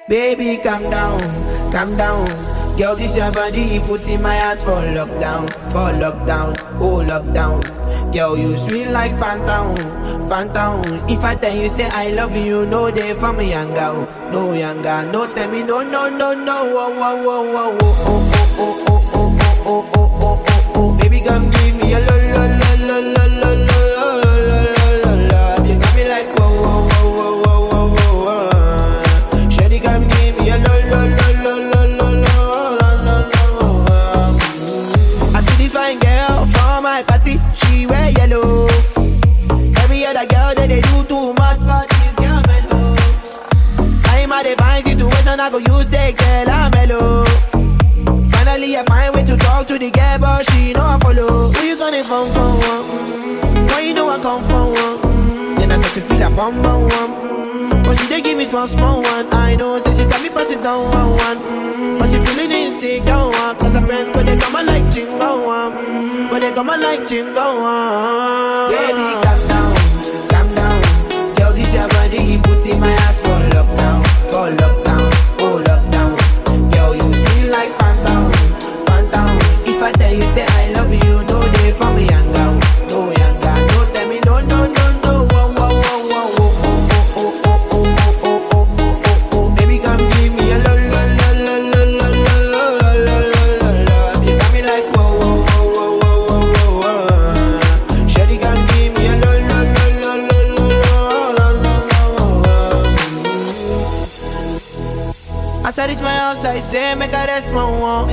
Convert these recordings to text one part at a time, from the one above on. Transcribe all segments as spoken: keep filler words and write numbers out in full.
Baby, calm down, calm down. Girl, this your body, put in my heart for lockdown, for lockdown, oh lockdown. Girl, you sweet like phantom, phantom. If I tell you say I love you, no day for me younger, no younger. No tell me no, no, no, no. Oh, oh, oh, oh, oh, oh, oh, oh, oh, oh, oh, oh, oh, oh, oh. Baby, come give me a lo, lo, lo, lo, lo, lo, lo, lo, lo, lo, lo. You got me like whoa, whoa, whoa, whoa, whoa, whoa, whoa. Shawty, come give me a lo, lo, lo, lo, lo, lo, lo, lo, lo. I see this fine girl for my party, she wear yellow. Every other girl that they do too much for this girl mellow. I'm at a fine situation, I go use that girl, I'm mellow. Finally I find way to talk to the girl, but she know I follow. Who you gonna phone for one? Mm-hmm. Why you know I come for one? Mm-hmm. Then I start to feel a bum bum one. Mm-hmm. But she dey give me small small one. I know, say she got me pass it down one one. Mm-hmm. But she feeling insecure one. Cause her friends, but they come on like chingo one. Mm-hmm. But they come on like chingo one. Baby, calm down, calm down. Girl, this your body, put in my heart for lockdown, for lockdown, oh lockdown. Girl, you feel like phantom, phantom. If I tell you say I love you, no day for me younger, no younger. No tell me no, no, no, no. Whoa, whoa, whoa, whoa, whoa, oh, oh, oh, oh, oh, oh, oh, oh, oh. Baby, come give me a lo, lo, lo, lo, lo, lo, lo, lo, lo, lo, lo. You got me like whoa, whoa, whoa, whoa, whoa, whoa, whoa. Shawty, come give me a lo, lo, lo, lo, lo, lo, lo, lo, lo. As I reach my house, I say, make a rest, my one.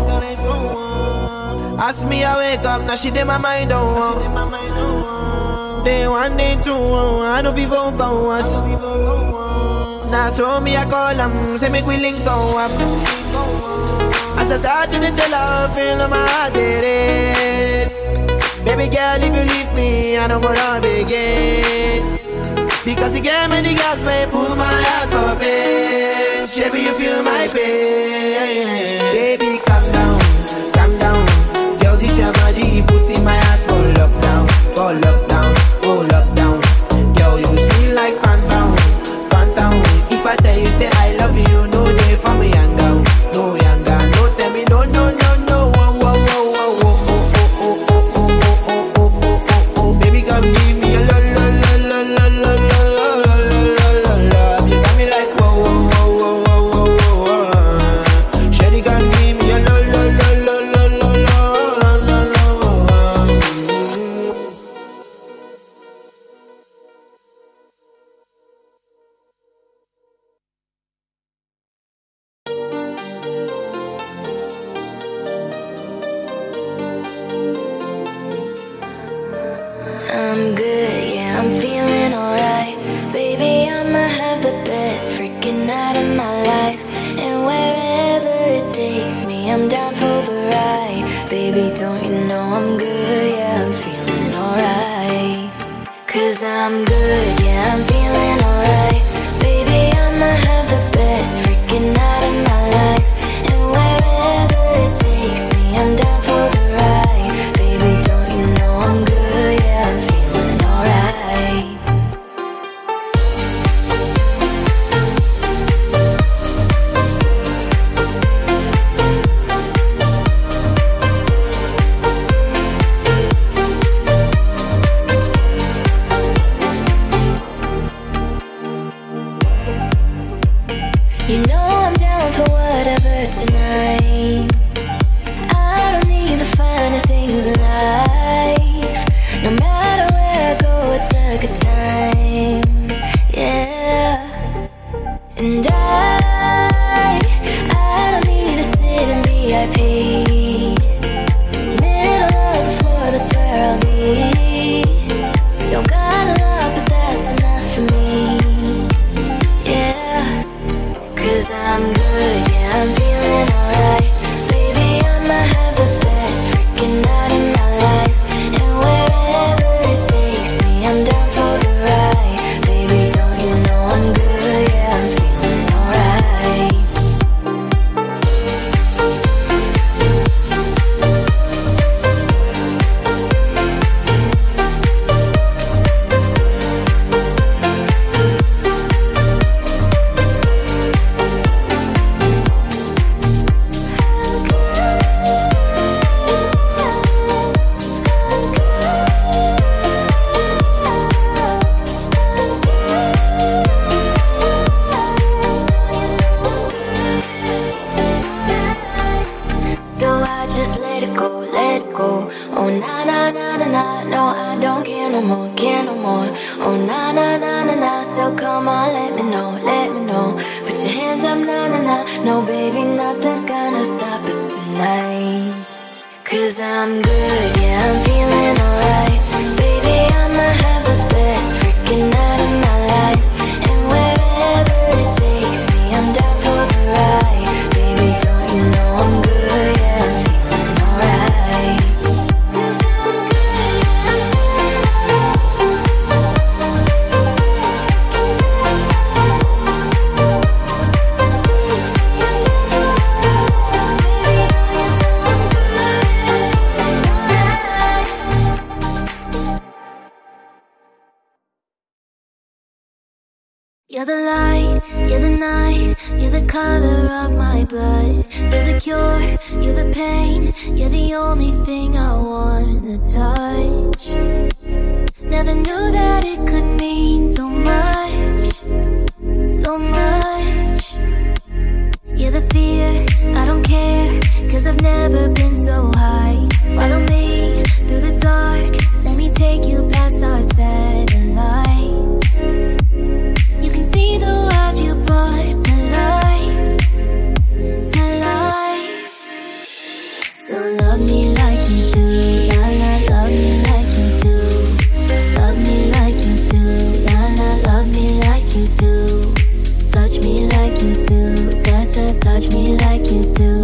Ask me, I wake up, now she did my mind, don't want. Day one, day two, I know people go us. Now so me, I call them, say make we link go up. As I start to tell her, feel my heart it is. Baby girl, if you leave me, I don't go love again. Because you gave me the gas, may pull my heart for pain. Baby, you feel my pain. Baby, calm down, calm down. Girl, this your body, put in my heart for lockdown, for lockdown, oh lockdown. Girl, you feel like phantom, phantom. If I tell you say I love you, no day for me younger, no younger. No tell me no, no, no, no. Whoa, whoa, whoa, whoa, oh, oh, oh, oh, oh, oh, oh, oh, oh, oh. Baby, come give me a lo, lo, lo, lo, lo, lo, lo, lo, lo, lo, lo. You got me like whoa, whoa, whoa, whoa, whoa, whoa, whoa. Shawty, come give me a lo, lo, lo, lo, lo, lo, lo, lo, lo, lo. I'm good, yeah, I'm feeling alright. Baby, I'ma have the best freaking night of my life. And wherever it takes me, I'm down for the ride. Baby, don't you know I'm good, yeah, I'm feeling alright. Cause I'm good, yeah, I'm feeling alright. Baby, I'ma have the best freaking night of my life. And wherever it takes me, I'm down for the ride. Baby, don't you know I'm good, yeah, I'm feeling alright. You know I'm down for whatever tonight. I don't need the finer things in life. No matter where I go, it's a good time. Yeah. And I, I don't need to sit in V I P. Middle of the floor, that's where I'll be. Don't got a lot, but that's enough for me. Yeah. Cause I'm good, yeah, I'm feeling alright. Baby, I'ma have the best freaking night of my life. And wherever it takes me, I'm down for the ride. Baby, don't you know I'm good, yeah, I'm feeling alright. No baby, nothing's gonna stop us tonight. Cause I'm good, yeah, I'm feeling alright. Baby, I'ma have the best freaking night of my life. And wherever it takes me, I'm down for the ride. Baby, don't you know I'm good, yeah, I'm feeling alright. Cause I'm good, yeah, I'm You're the light, you're the night, you're the color of my blood. You're the cure, you're the pain, you're the only thing I wanna touch. Never knew that it could mean so much, so much. You're the fear, I don't care, cause I've never been so high. Follow me through the dark, let me take you past our satellites. See the world you brought to life, to life. So love me like you do, la la, love me like you do. Love me like you do, la la, love me like you do. Touch me like you do, touch, touch, touch me like you do.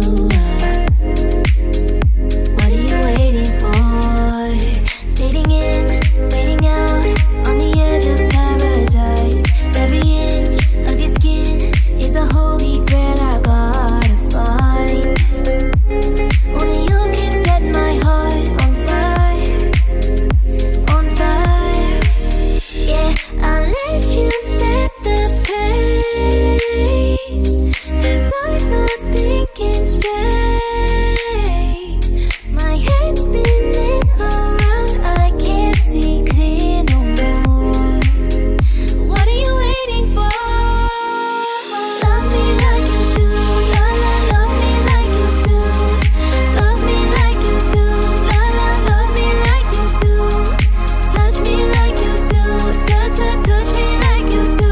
What are you waiting for? Fading in, fading out, on the edge of paradise. Every inch of your skin is a holy grail I gotta find. Only you can set my heart on fire, on fire. Yeah, I'll let you set the pace, cause I'm not thinking straight. My head's spinning around, I can't see clear no more. What are you waiting for? Love me like you do, la la, love me like you do. Love me like you do, la la, love me like you do. Touch me like you do, touch, touch, touch me like you do.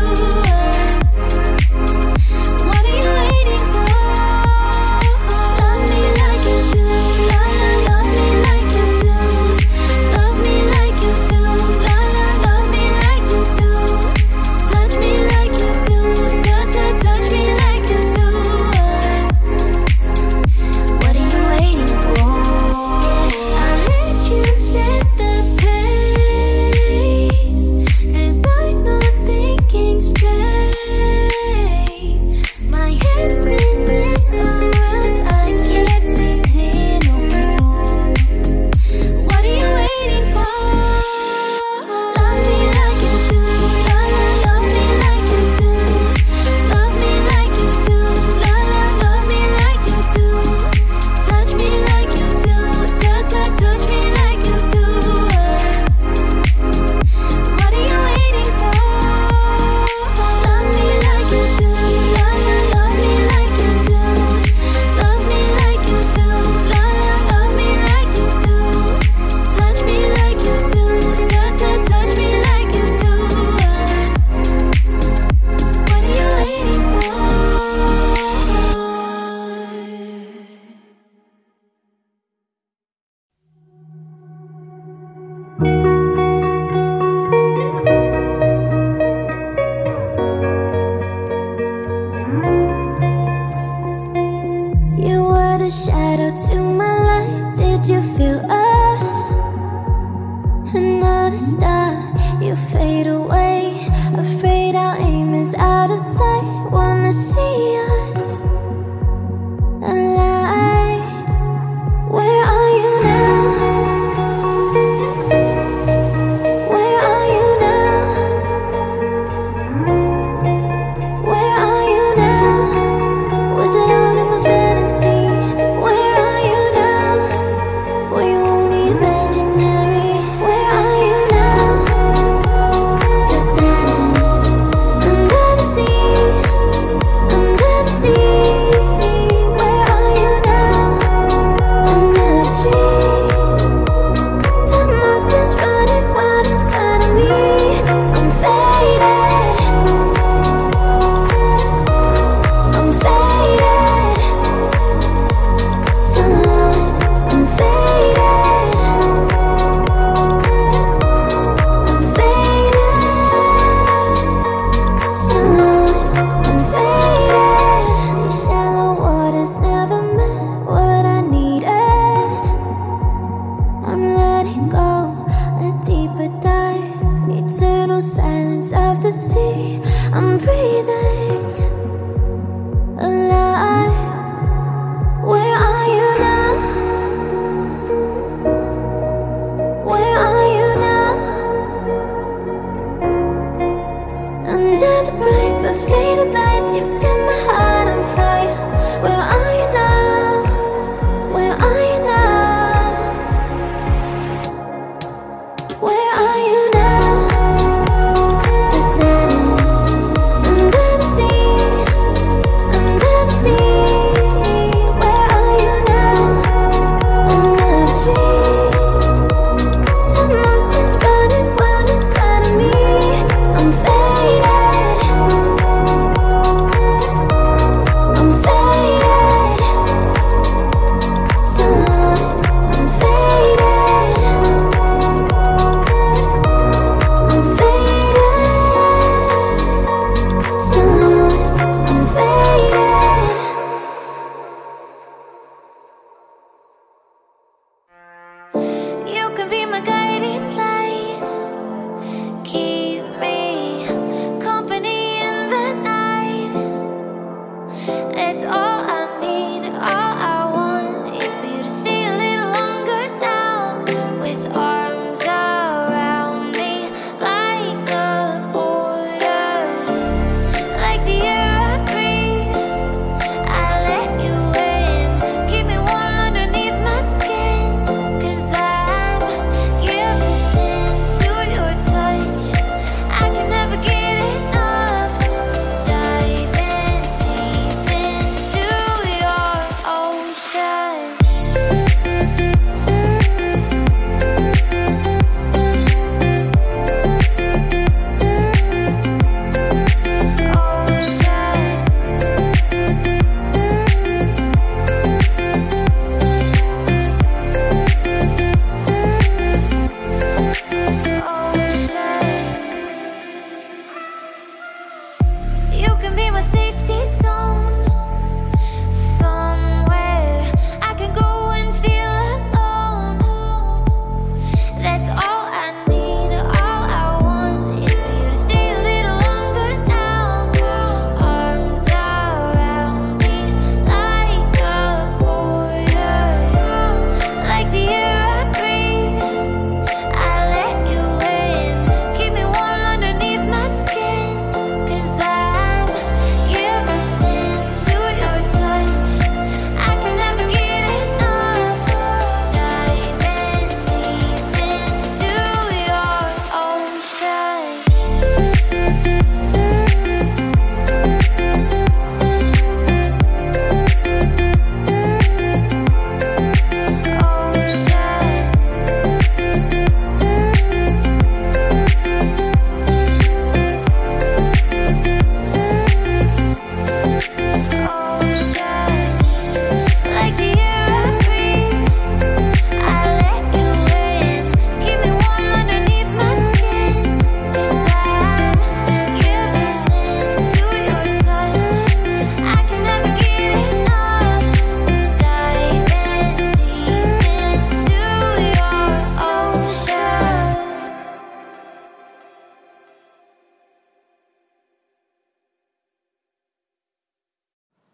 What are you waiting for? Love me like you do, la la, love me like you do. Love me like you do, la la, love me like you do. Touch me like you do, touch, touch, touch me like you do. What are you waiting for? I'll let you set the pace, cause I'm not thinking straight. My head's spinning around, I can't see clear no more. What are you waiting for? Love me like you do, la la, love me like you do. Love me like you do, la la, love me like you do. Touch me like you do, touch, touch, touch me like you do. What are you waiting for? Love me like you do, la la, love me like you do. Love me like you do, la la, love me like you do. Touch me like you do, touch, touch, touch me like you do. What are you waiting for? You were the shadow to my light. Did you feel us? Another star, you fade away. Afraid our aim is out of sight. Wanna see us alive. Where are you now? Where are you now? Where are you now? Was it all in my fantasy? Where are you now? Were you only imaginary? Where are you now? Under the sea,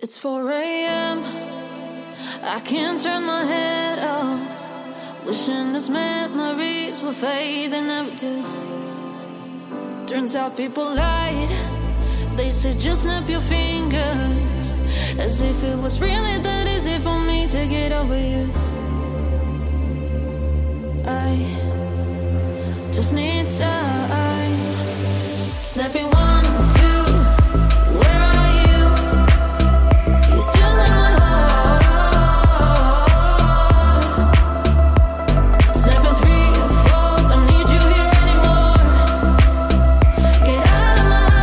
It's four a.m. I can't turn my head off, wishing these memories would fade, they never do. Turns out people lied. They said just snap your fingers, as if it was really that easy for me to get over you. I just need time. Snapping one, two, where are you? You're still in my heart. Snapping three, four, don't need you here anymore. Get out of my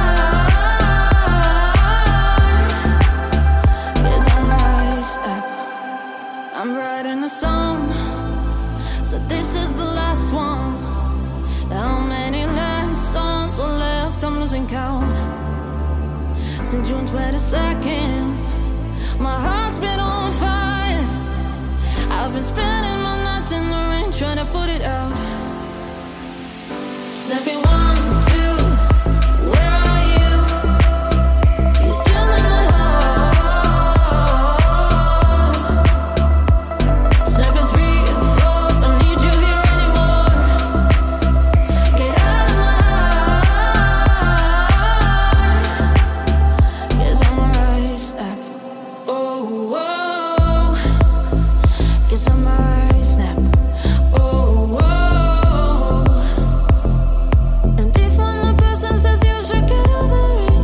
heart. Yes, I'm right, snap. I'm writing a song, so this is the last one. How many last songs are left? I'm losing count. Since June twenty-second, my heart's been on fire. I've been spending my nights in the rain trying to put it out. Snapping one, two, where are you? You're still in my heart. Snapping three, four, don't need you here anymore. Get out of my heart. Yes, I'm alright, snap. Oh, whoa. Guess I might snap. Oh, whoa. And if one person says you should get over it,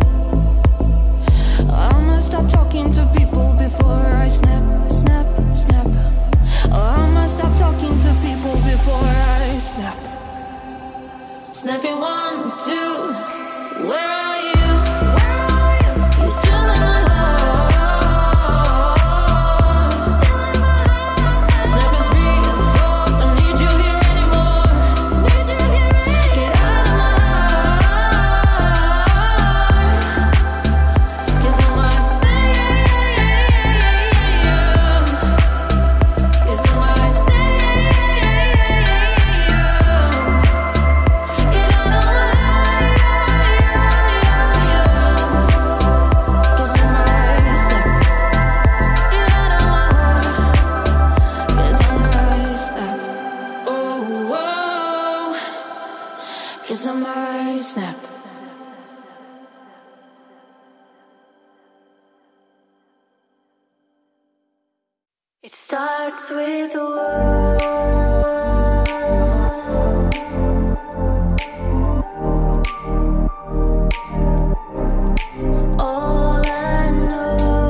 I must stop talking to people before I snap, snap, snap. Oh, I must stop talking to people before I snap. Snapping one, two, where are you? You're still in my heart. Snapping three, four, don't need you here anymore. Get out of my heart. Guess I might stay. Guess I might stay. Get out of my Guess I might snap. Get out of my heart. Guess I might snap. Oh, whoa. Guess I might snap. It starts with a word. All I know,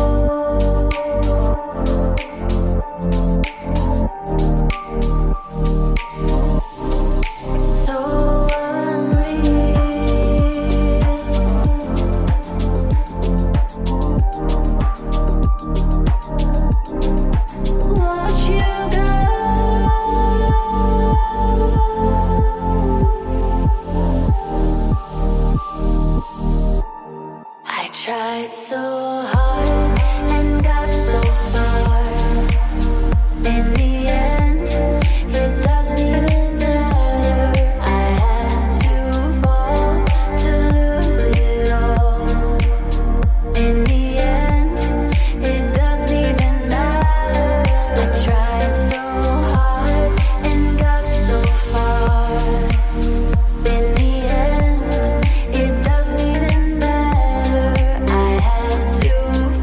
so unreal. Watch you go. I tried so hard and got so far. In the end, it doesn't even matter. I had to fall to lose it all. In the end, it doesn't even matter. I tried so hard and got so far. In the end, it doesn't even matter. I had to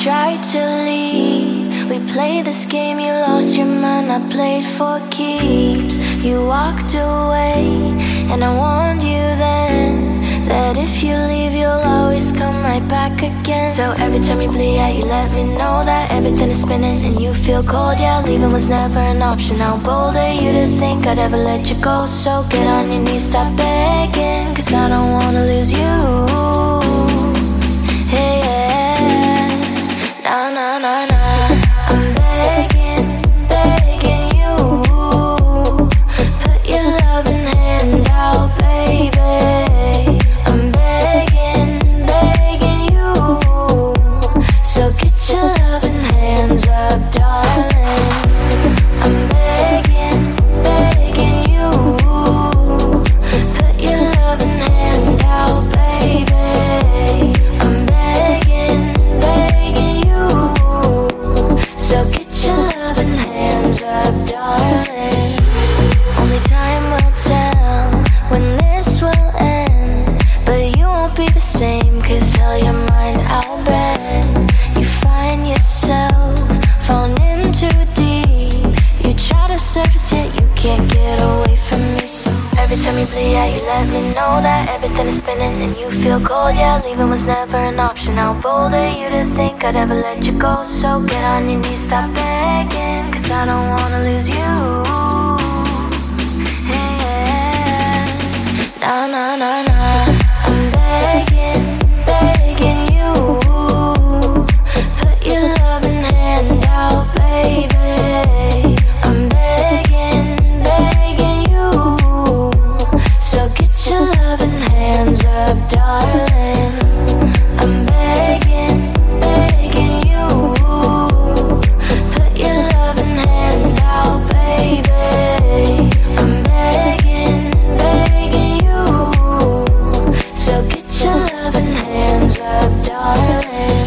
tried to leave. We played this game, you lost your mind, I played for keeps. You walked away, and I warned you then that if you leave, you'll always come right back again. So every time you bleed out, you let me know that everything is spinning and you feel cold. Yeah, leaving was never an option. How bold of you to think I'd ever let you go. So get on your knees, stop begging, cause I don't wanna lose you. Hey, yeah. Nah, nah, nah, nah. I'm begging, begging you. Put your loving hand out, baby. I'm begging, begging you. So get your loving hands up, darling. I'm begging, begging you. Put your loving hand out, baby. I'm begging, begging you. So get your loving hands up, darling. Only time will tell when this will end, but you won't be the same, cause hell, your mind I'll bet. You find yourself falling in too deep. You try to surface yet you can't get away from me. So every time you bleed out, you let me know that everything is spinning and you feel cold. Yeah, leaving was never an option. How bold of you to think I'd ever let you go. So get on your knees, stop begging, cause I don't wanna lose you. Yeah. Nah, nah, nah, nah. I'm begging, begging you. Put your loving hand out, baby. I'm begging, begging you. So get your loving hands up, darling. I'm begging, begging you. Put your loving hand out, baby. I'm begging, begging you. So get your loving hands up, darling.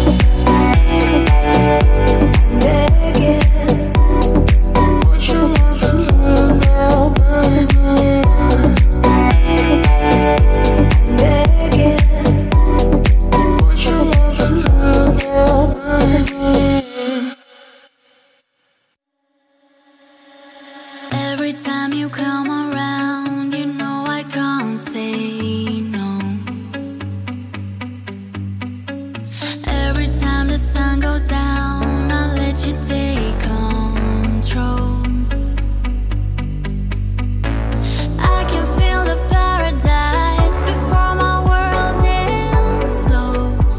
Begging. Put your loving hand out, baby. Begging. Put your loving hand out, baby. Every time you come around, you know I can't say no. Every time the sun goes down, I'll let you take control. I can feel the paradise before my world implodes.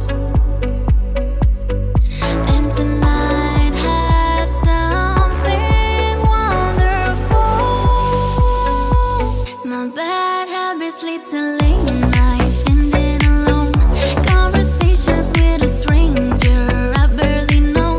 And tonight has something wonderful. My bad habits lead to late nights, ending alone. Conversations with a stranger I barely know.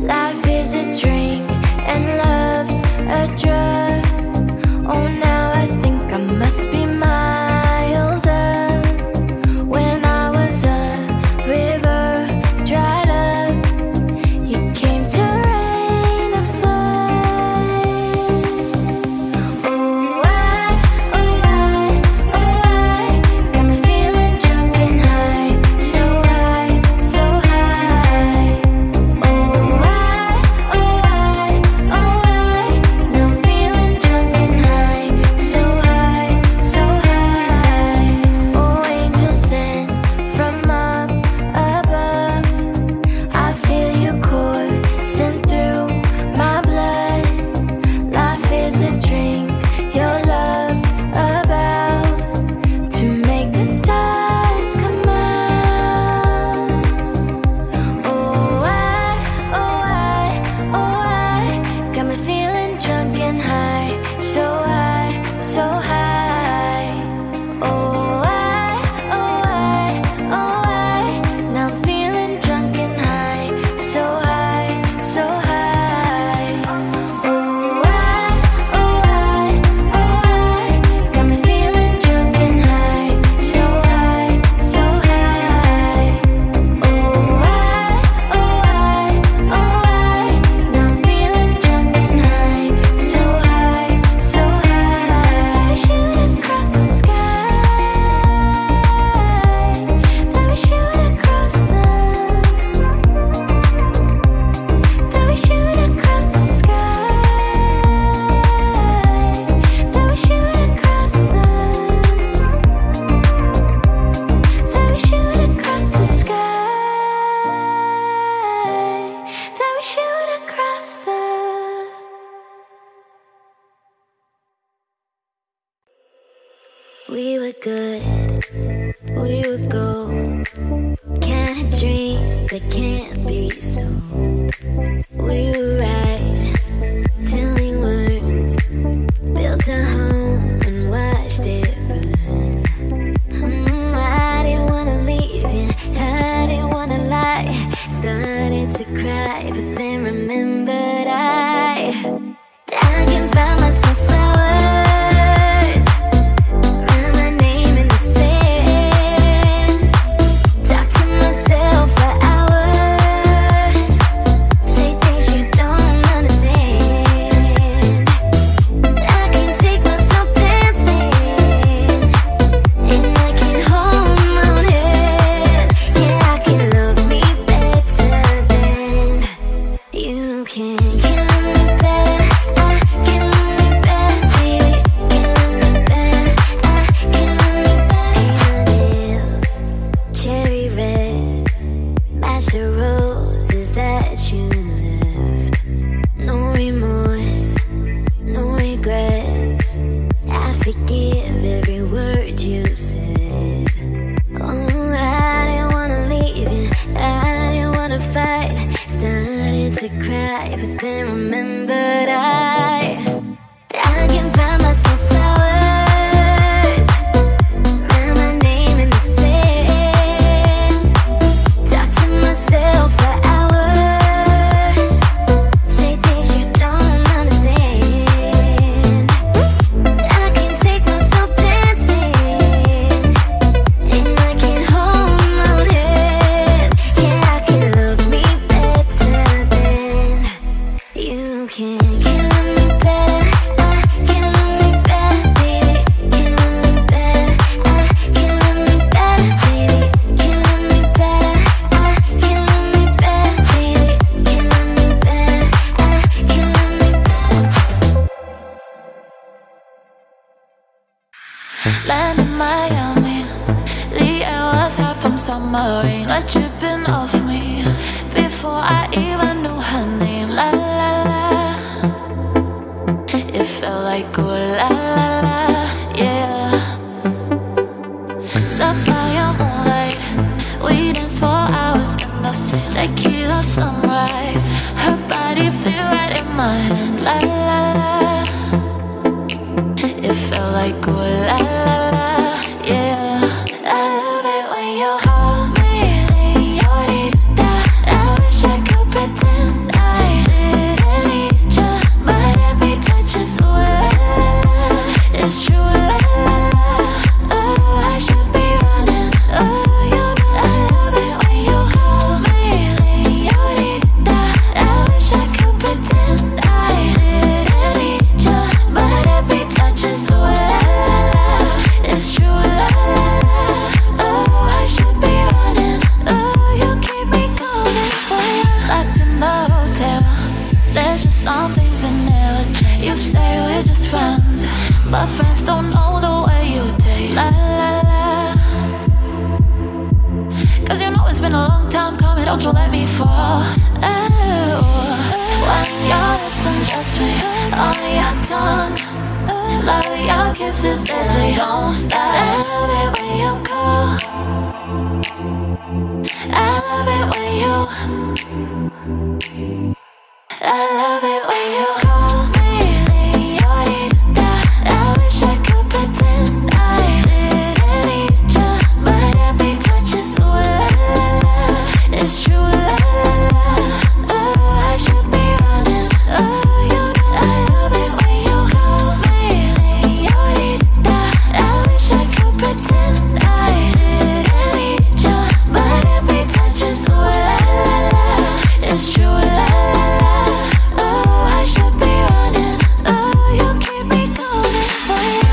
Life is a drink and love's a drug. Oh, now I think I must be miles up. When I was a river dried up, you came to rain a flood. Oh, I, oh, I, oh, I got me feeling drunk and high, so high, so high. Oh, I, oh, I, oh, I now I'm feeling drunk and high, so high, so high. Oh, angels sent from up above, I feel you coursing through my blood. Life is a drink, your love's about to make the stars come out. Oh, I, oh, I, oh, I got me feeling drunk and high, so high, so high. Oh, I, oh, I, oh, I now I'm feeling drunk and high, so high, so high. Oh, I, oh, I, oh, I got me feeling drunk and high, so high, so high. Oh, I, oh, I, oh, I now I'm feeling drunk and high, so high, so high. We shoot across the sky. Then we shoot across the. Then we shoot across the sky. Then we shoot across the. Then we shoot across the sky. Then we shoot across the. We were good, we were gold. Kind of dream that can't be sold. We were right till we weren't. Built a home and watched it burn. Mm, I didn't wanna leave you, I didn't wanna lie. Started to cry, but then remembered I I can find myself flowers. Write my name in the sand. Talk to myself for hours. Say things you don't understand. I can take myself dancing, and I can hold my own head. Yeah, I can love me better than you can. Can love me better, I can love me better, baby. Can love me better, I can love me better. Nails, cherry red, match the roses that you left. No remorse, no regrets. I forgive every word you said. Oh, I didn't wanna leave you, I didn't wanna fight. Started to cry, but then remembered I I can find myself flowers. Write my name in the sand. Talk to myself for hours. Say things you don't understand. I can take myself dancing, and I can hold my own head. Yeah, I can love me better than you can. Can love me better, I can love me better, baby. Can love me better, I can love me better, baby. Can love me better, I can love me better, baby. Can love me better, I can love me better. Land in Miami, the air was hot from summer rain. Sweat dripping off me before I even knew her name. La la la, it felt like oh la la la, yeah. Sapphire moonlight, we danced for hours in the sand. Tequila sunrise, her body fit right in my hands. La la la, it felt like oh la la la, yeah. I love it when you hold me, señorita. I wish I could pretend I best friends, but friends don't know the way you taste. La la la. Cause you know it's been a long time coming, don't you let me fall. Oh, when your lips undress me on your tongue, love your kisses deadly, don't stop. I love it when you call, I love it when you, I love it when you call me señorita. I wish I could pretend I didn't need you, but every touch is ooh la la la. It's true la la la. Oh, I should be running. Oh, you know I love it when you call me señorita. I wish I could pretend I didn't need you, but every touch is ooh la la la. It's true la la la. Oh, I should be running. Oh, you keep me coming for you.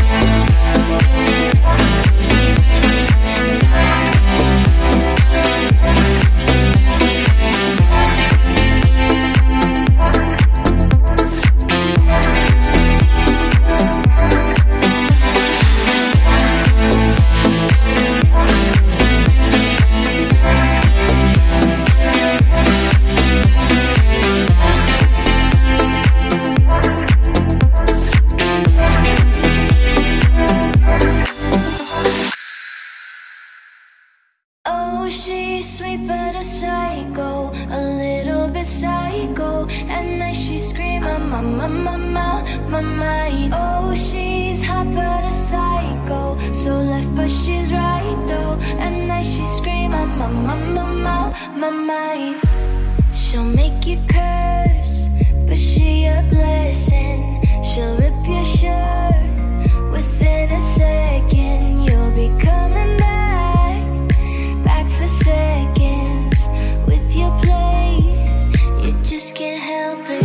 Oh, she's sweet but a psycho, a little bit psycho. At night she scream, I'm on my, my, my, my mind. Oh, she's hot but a psycho, so left but she's right though. At night she scream, I'm on my, my, my, my mind. She'll make you curse, but she a blessing. She'll rip your shirt within a second. You'll be coming back, back for seconds with your play. You just can't help it.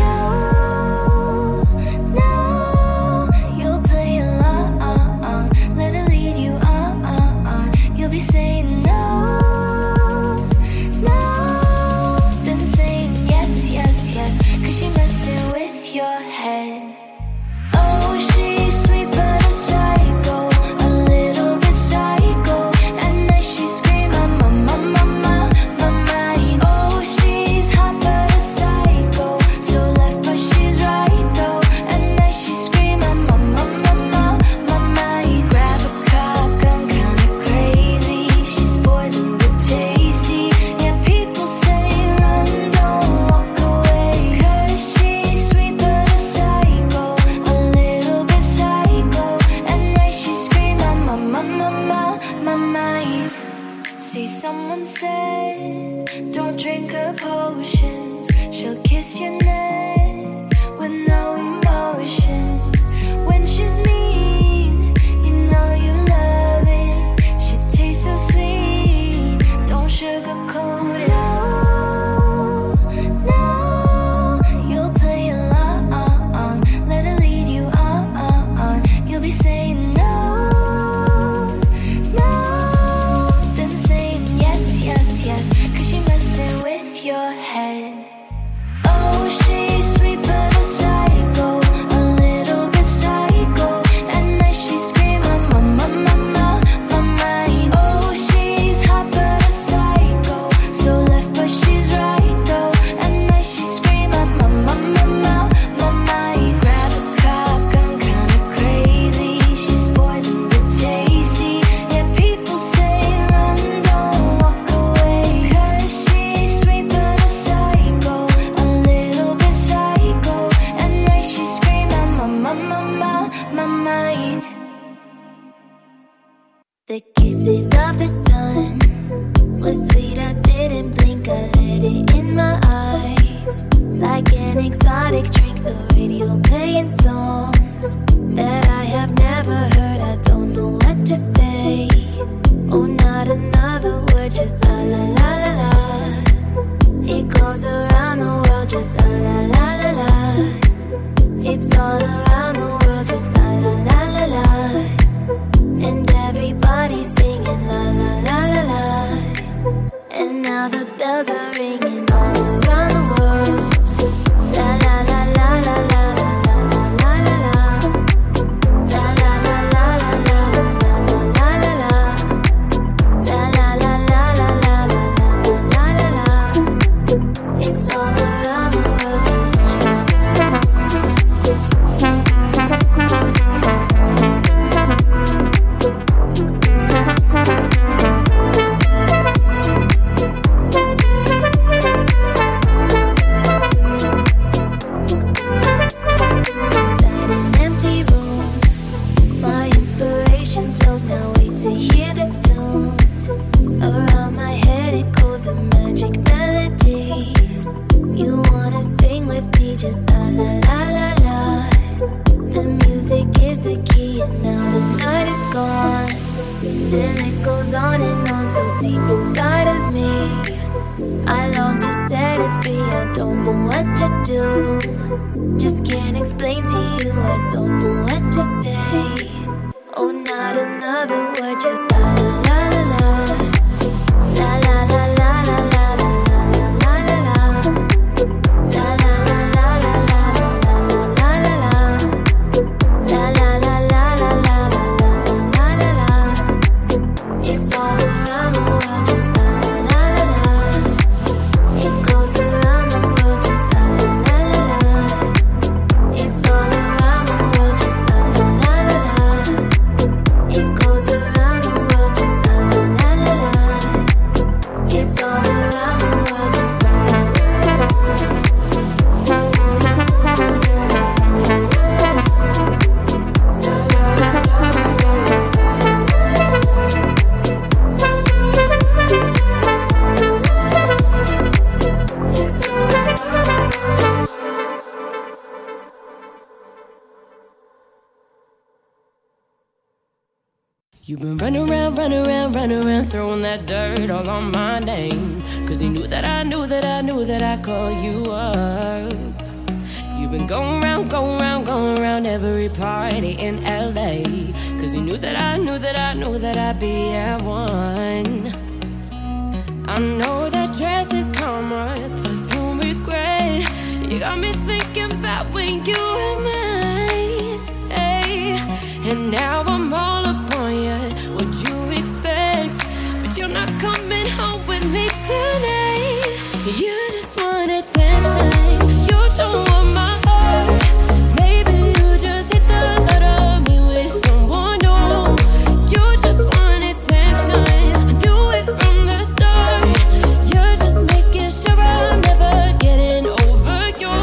No, no, you'll play along. Let her lead you on. You'll be saying no, no, then saying yes, yes, yes. Cause she messing with your head. Oh, she's sweet but a psycho, a little bit psycho. At night she scream, I'm on my, my, my, my mind. Oh, she's hot but a psycho, so left but she's right though. At night she scream, I'm on my, my, my, my mind. Grab a cock gun, kinda crazy. She's poison but tasty. Yeah, people say run, don't walk away. Cause she's sweet but a psycho, a little bit psycho. At night she scream, I'm on my, my, my, my mind. See, someone said, don't drink her potions. She'll kiss your neck with no emotion. When she's mean, you know you love it. She tastes so sweet, don't sugarcoat it. No, no, you'll play along. Let her lead you on. You'll be saying no, no, then saying yes, yes, yes. Cause she messing with your head. Oh, she's sweet but a psycho, a little bit psycho. At night she scream, I'm on my, my, my, my mind. Oh, she's hot but a psycho, so left but she's right though. At night she scream, I'm on my, my, my, my mind. Grab a cock gun, kinda crazy. She's poison but tasty. Yeah, people say run, don't walk away. Cause she's sweet but a psycho, a little bit psycho. At night she scream, I'm on my, my, my, my mind. The kisses of the sun was sweet, I didn't blink, I let it in my eyes. Like an exotic drink, the radio playing songs that I have never heard, I don't know what to say. Oh, not another word, just la la la la la. It goes around the world, just la la la la la. It's all around the world, just la la la la la. And everybody's singing la la la la la. And now the bells are ringing all around the world. La la la la la la la la la la la. Just can't explain to you, I don't know what to say. Oh, not another word, just la la la la la la la la la la la la la la la la la la it's all around the world, just la la la la. It goes around the world, just la la la la. It's all around the world, just la la la la. It goes around the world, just la la la la. It's all around the world, just la la la la. You've been running around, running around, running around, throwing that dirt all on my name. Cause you knew that I knew that I knew that I'd call you up. You've been going around, going around, going around every party in L A. Cause you knew that I knew that I knew that I'd be at one. I know that dress is karma, perfume regret. You got me thinking about when you were mine, hey. And now I'm all upon you, what you expect. But you're not coming home with me tonight. You just want attention, you don't want my heart. Maybe you just hate the thought of me with someone new. You just want attention, do it from the start. You're just making sure I'm never getting over you.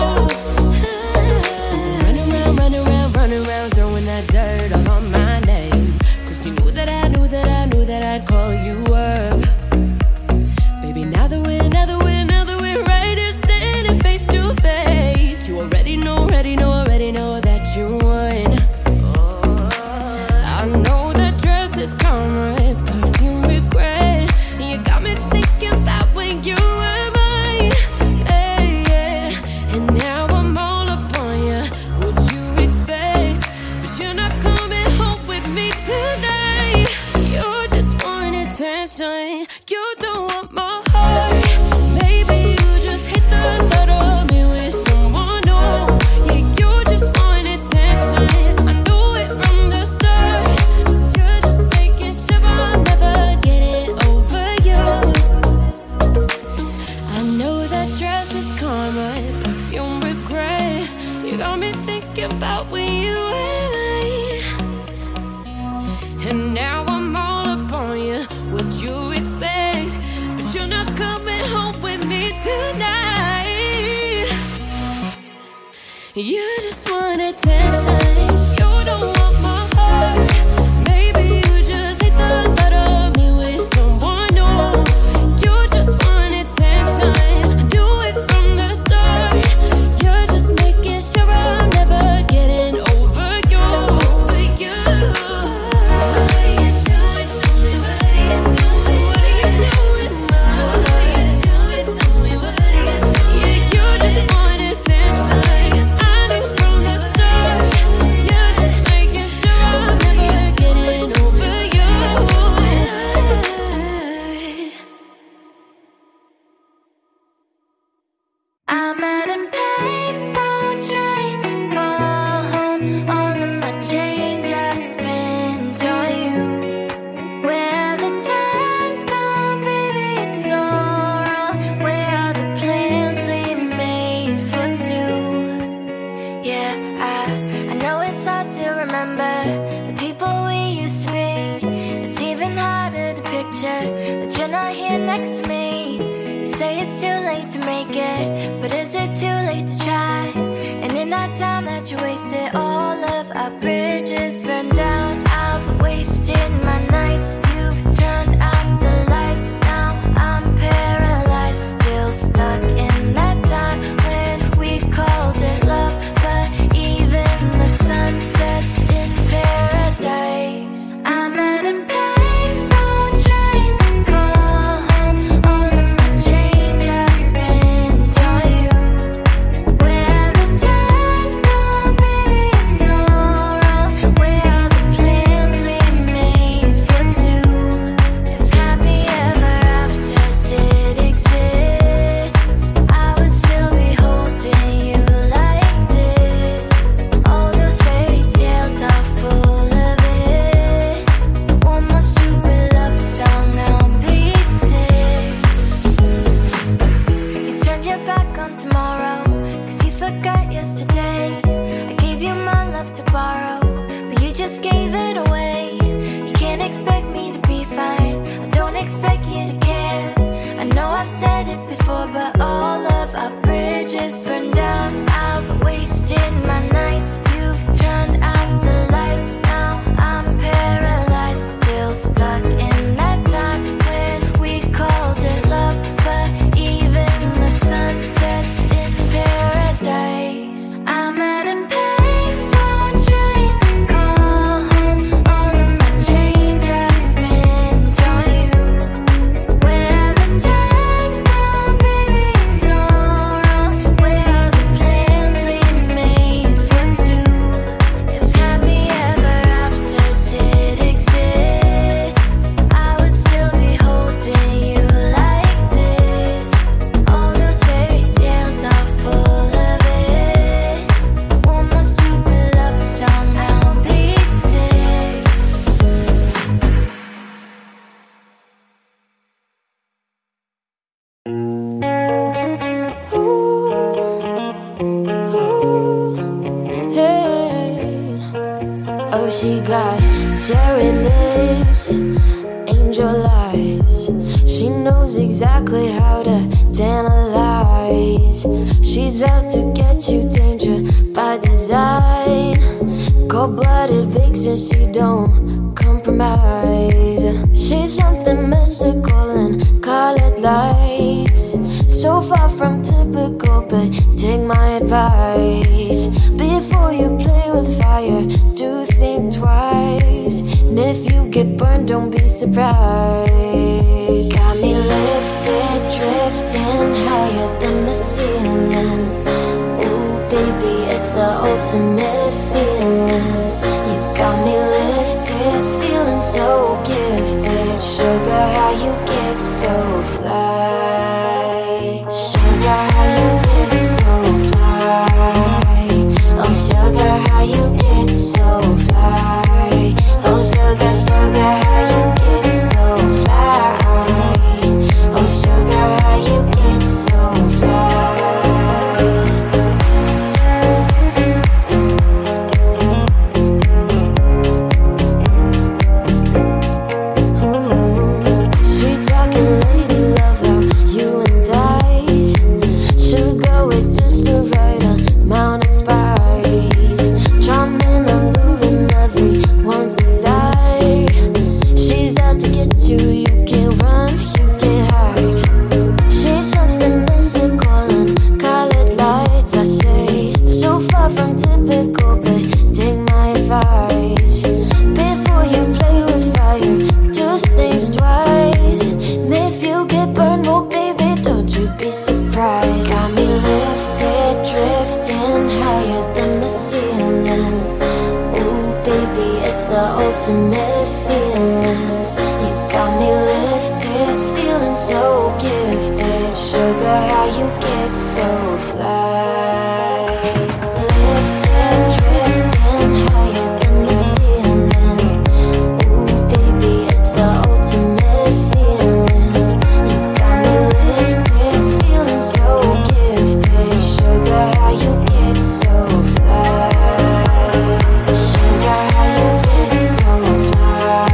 Running around, running around, running around, throwing that dirt all on my name. Cause you knew that I knew that I knew that I'd call you up. Baby, now that we're, now that we're, now that we're right here standing face to face, you already know, already know, already know that you won. I know that dress is karma, perfume regret. You got me thinking about when you were mine, hey, yeah. And now I'm all upon you, what you expect. But you're not coming home with me tonight. You just want attention, you don't want my heart. Maybe you just hate the thought of me with someone new. Yeah, you just want attention, I knew it from the start. You're just making sure I'm never getting over you. I know that dress is karma, perfume regret. You got me thinking about when you were mine. And now I'm all upon you, what you expect. But you're not coming home with me tonight. You just want attention, you don't want my heart. Maybe you just hate the thought of me with someone new. You just want attention, do it from the start. You're just making sure I'm never getting over you. Over you. What are you doing to me? What are you doing? What are you doing now? What are you doing to me? What are you doing? Yeah, you just want attention. I knew from the start. She got cherry lips, angel eyes. She knows exactly how to tantalize. She's out to get you, danger by design. Cold-blooded vixen, she don't compromise. She's something mystical and colored lights. So far from typical, but take my advice. Before you play with fire, do think twice. And if you get burned, don't be surprised. Got me lifted, drifting higher than the ceiling. Ooh, baby, it's the ultimate feeling. You got me lifted, feeling so gifted. Sugar, how you get so fly. Sugar, how you get so fly. Oh, sugar, how you get so fly. Oh, sugar, sugar, how you get so fly. Oh, sugar, how you get so fly. Sweet talking lady love, how you entice. Sugar with just the right amount of spice. Charming, alluring, everyone's desire. She's out to get you, you can't run, you can't hide. She's something mystical and colored lights, I say. So far from typical, but take my advice. Before you play with fire, just think twice. And if you get burned, well, baby, don't you be surprised. Got me lifted, drifting higher than the ceiling. Ooh, baby, it's the ultimate feeling. You got me lifted, feeling so gifted. Sugar, how you get so fly. Lifted, drifting higher than the ceiling. Ooh, baby, it's the ultimate feeling. You got me lifted, feeling so gifted. Sugar, how you get so fly. Sugar, how you get so fly.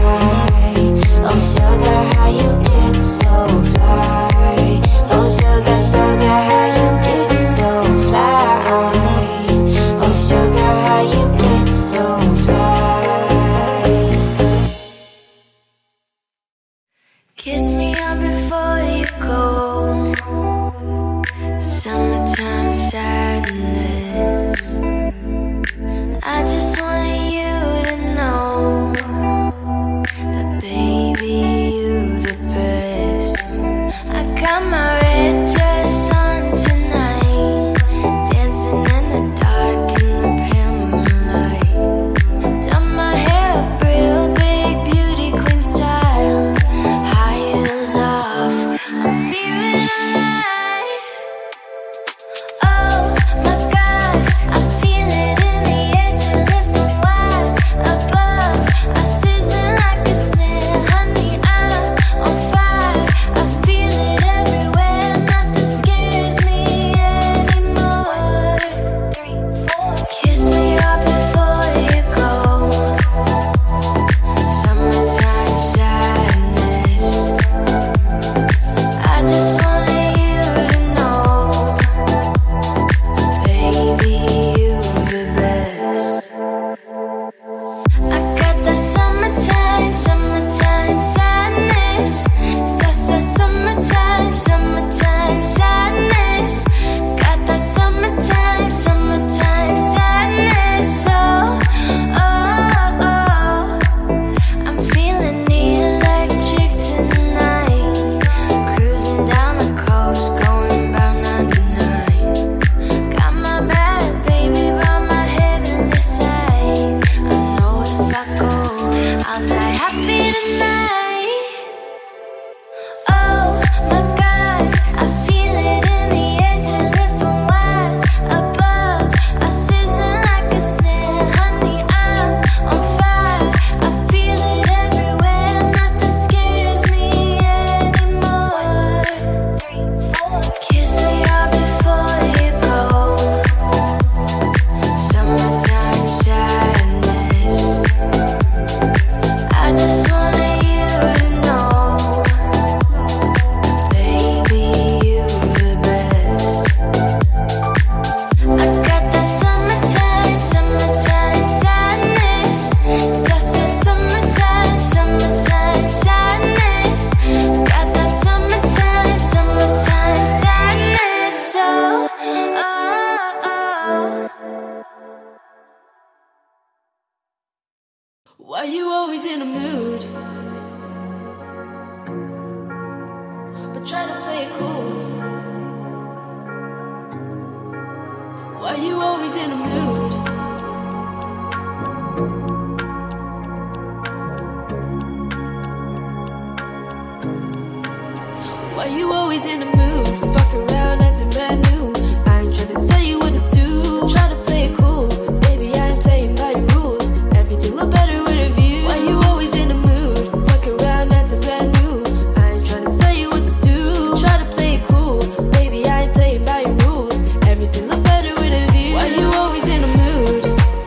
you always in a mood? But try to play it cool. Why you always in a mood? Why you always in the mood? Fuck around, acting brand new. I ain't tryna tell you what to do. Try to play it cool. Baby, I ain't playing by your rules. Everything look better with a view. Why you always in the mood? Fuck around, acting brand new. I ain't tryna tell you what to do. Try to play it cool. Baby, I ain't playing by your rules. Everything look better with a view. Why you always in the mood?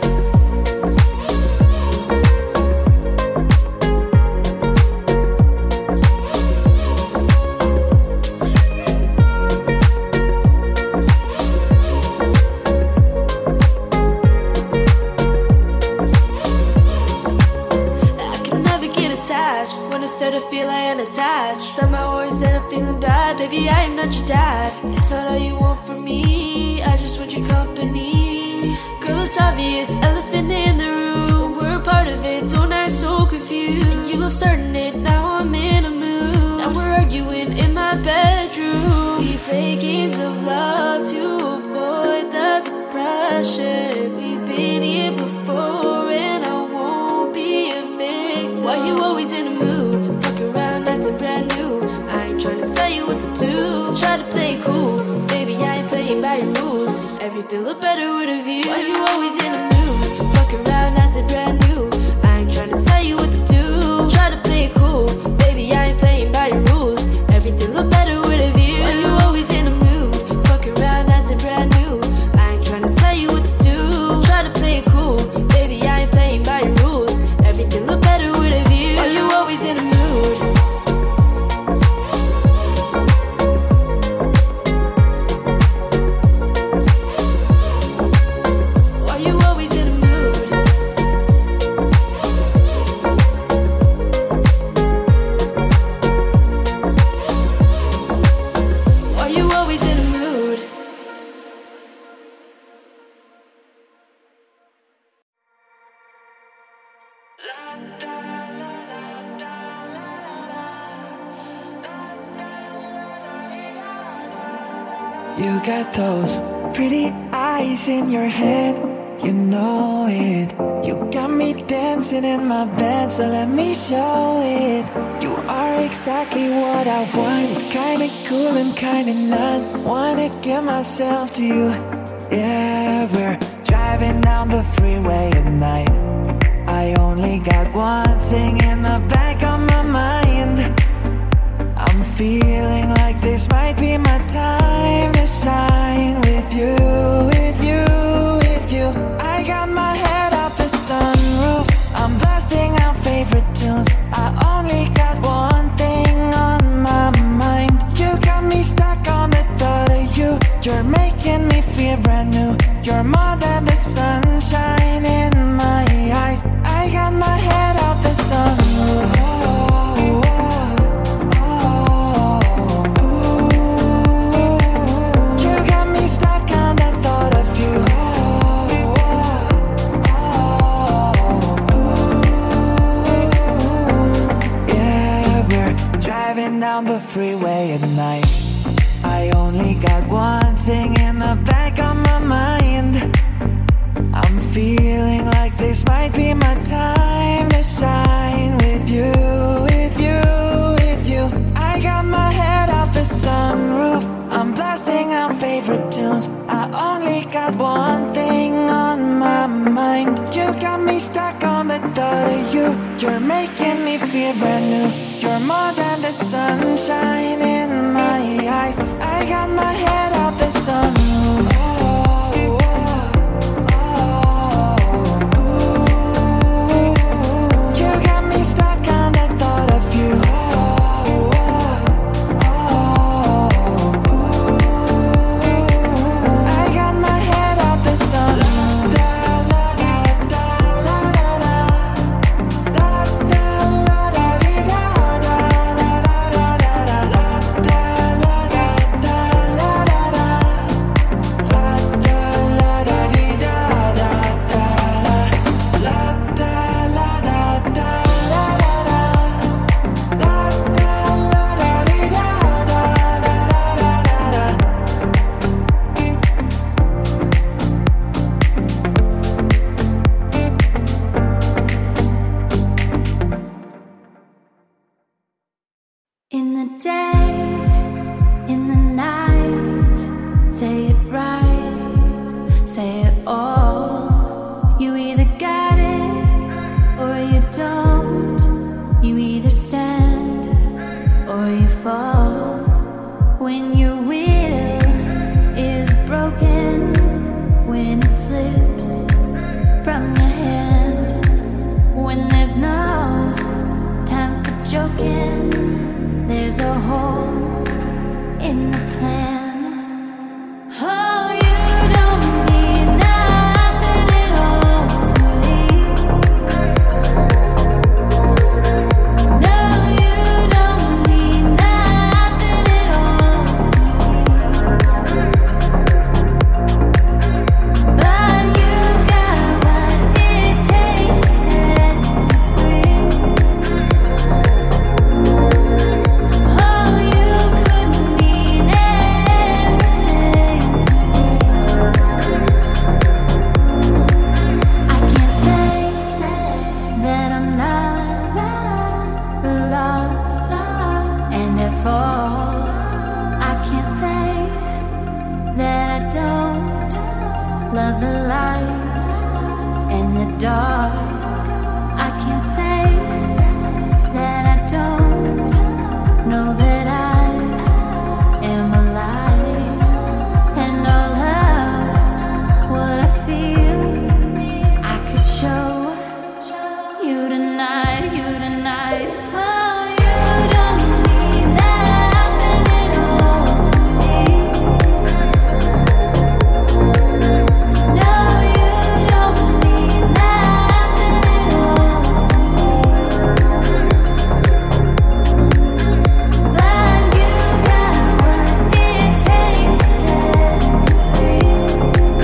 When I start to feel I am attached, somehow always end up feeling bad. Baby, I am not your dad. It's not all you want from me, I just want your company. Girl, it's obvious, elephant in the room. We're a part of it, don't act so confused. You love starting it, now I'm in a mood. Now we're arguing in my bedroom. We play games of love to avoid the depression. We've been here before and I won't be a victim. Why you always in a mood? Fuck around, acting brand new. I ain't tryna tell you what to do. Try to play it cool. Baby, I ain't playing by your rules. Everything look better with a view. Why you always in a mood? Fuck around, acting brand new. I ain't tryna tell you what to do. Try to play it cool. Baby, I ain't playing by your rules. Everything look better with a view. Why you always in a mood? Fuck around, acting brand new. I ain't tryna tell you what to do. Try to play it cool. Baby, I ain't playing by your rules. Everything look better with a view. Why you always in a mood? Why you always in a mood? Why you always in a mood? You got those pretty eyes in your head, you know it. You got me dancing in my bed, so let me show it. You are exactly what I want, kinda cool and kinda not. Wanna give myself to you. Yeah, we're driving down the freeway at night. I only got one thing in the back of my mind. I'm feeling like this might be my time to shine with you, with you, with you. I got my head out the sunroof, I'm blasting out favorite tunes. I only got one thing on my mind. You got me stuck on the thought of you. You're making me feel brand new. You're more than the sunshine in my eyes. I got my head out the sunroof. Down the freeway at night. I only got one thing in the back of my mind. I'm feeling like this might be my time to shine with you, with you, with you. I got my head out the sunroof, I'm blasting out favorite tunes. I only got one thing on my mind. You got me stuck on the thought of you. You're making me feel brand new. You're more than the sunshine in my eyes. I got my head out the sunroof. You got me stuck on the thought of you. I got my head out the sunroof. all. You either got it or you don't. You either stand or you fall. When your will is broken, when it slips from your hand, when there's no time for joking, there's a hole in the plan. Oh, you don't mean nothing at all to me. No, you don't mean nothing at all to me. But you got what it takes to set me free. Oh, you couldn't mean everything to me. I can't say that I'm not lost and at fault. I can't say that I don't love the light and the dark. I can't say that I don't know that I am alive, and all of what I feel I could show you tonight, you tonight. Oh, you don't mean nothing at all to me. No, you don't mean nothing at all to me. But you got what it takes to set me free.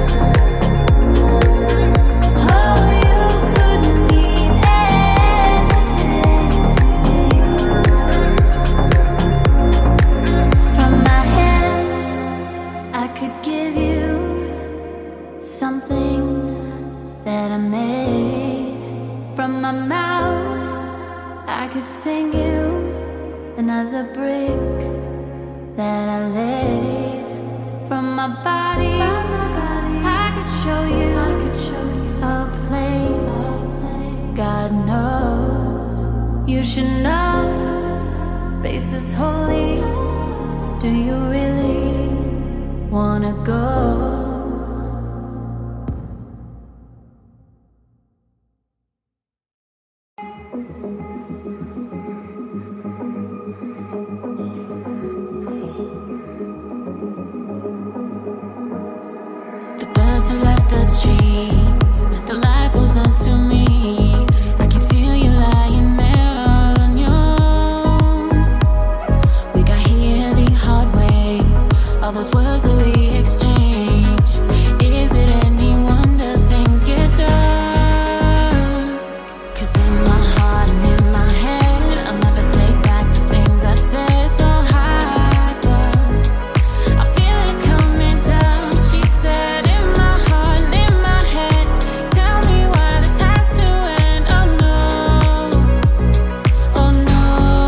Oh, you couldn't mean everything to me. From my hands, I could give you something that I made. From my mouth, I could sing you another brick that I laid. From my body, I could show you, I could show you a place. God knows you should know space is holy. Do you really wanna go? The birds have left the trees, the light goes up to me. I can feel you lying there all on your own. We got here the hard way, all those words that we exchanged. Is it any wonder things get dark? 'Cause in my heart and in my head, I'll never take back the things I said so high, but I feel it coming down. She said in my heart and in my head, tell me why this has to end. Oh no, oh no.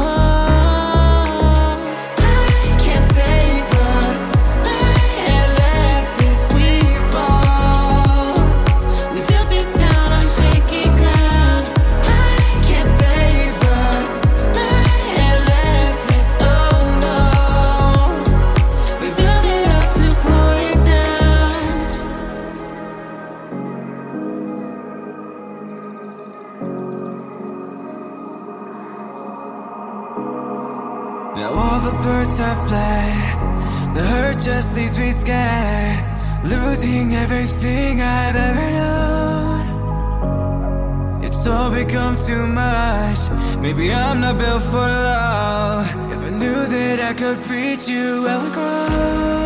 I can't save us like Atlantis, we fall. We built this town on shaky ground. I can't save us like Atlantis, oh no. We built it up to pull it down. Now all the birds have fled, the hurt just leaves me scared, losing everything I've ever known. It's all become too much, maybe I'm not built for love. If I knew that I could reach you, I would grow.